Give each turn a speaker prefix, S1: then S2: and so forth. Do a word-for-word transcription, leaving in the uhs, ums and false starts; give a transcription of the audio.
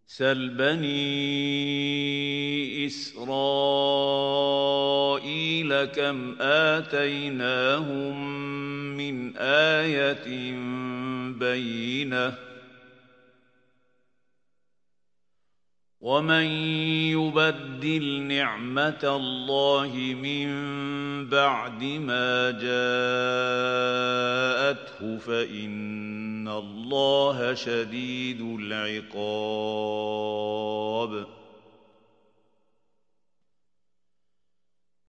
S1: سل بني إسرائيل كم آتيناهم من آية بينة ومن يبدل نعمة الله من بعد ما جاءته فإن الله شديد العقاب